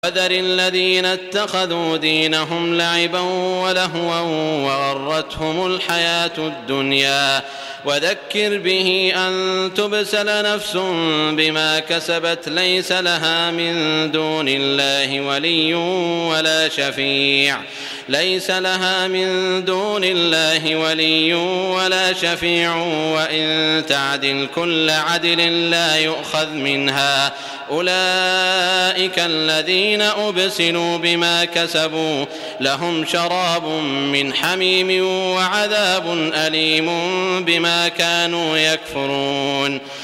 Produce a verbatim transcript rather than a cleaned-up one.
وذر الذين اتخذوا دينهم لعبا ولهوا وغرتهم الحياة الدنيا وذكر به أن تبسل نفس بما كسبت ليس لها من دون الله ولي ولا شفيع ليس لها من دون الله ولي ولا شفيع وإن تعدل كل عدل لا يؤخذ منها أولئك الذين أبسلوا بما كسبوا لهم شراب من حميم وعذاب أليم بما كانوا يكفرون.